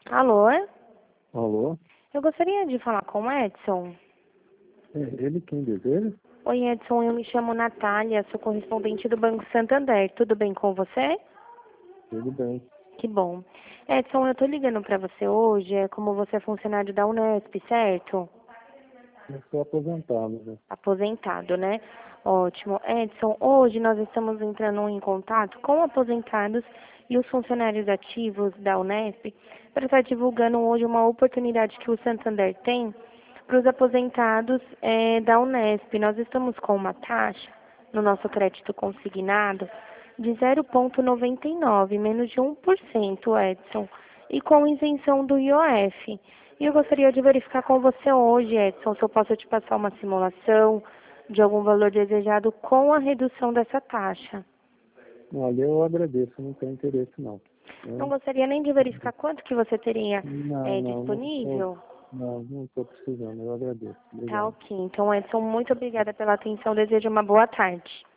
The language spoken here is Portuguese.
Alô? Alô? Eu gostaria de falar com o Edson. É ele quem deseja? Oi, Edson, eu me chamo Natália, sou correspondente do Banco Santander. Tudo bem com você? Tudo bem. Que bom. Edson, eu tô ligando pra você hoje, como você é funcionário da Unesp, certo? Eu sou aposentado, né? Aposentado, né? Ótimo. Edson, hoje nós estamos entrando em contato com aposentados e os funcionários ativos da Unesp para estar divulgando hoje uma oportunidade que o Santander tem para os aposentados da Unesp. Nós estamos com uma taxa no nosso crédito consignado de 0,99, menos de 1%, Edson, e com isenção do IOF. E eu gostaria de verificar com você hoje, Edson, se eu posso te passar uma simulação de algum valor desejado com a redução dessa taxa. Olha, eu agradeço, não tenho interesse não. Não Eu- gostaria nem de verificar quanto que você teria não estou, disponível? não estou precisando, eu agradeço. Tá Obrigado. ok. Então, Edson, muito obrigada pela atenção. Desejo uma boa tarde.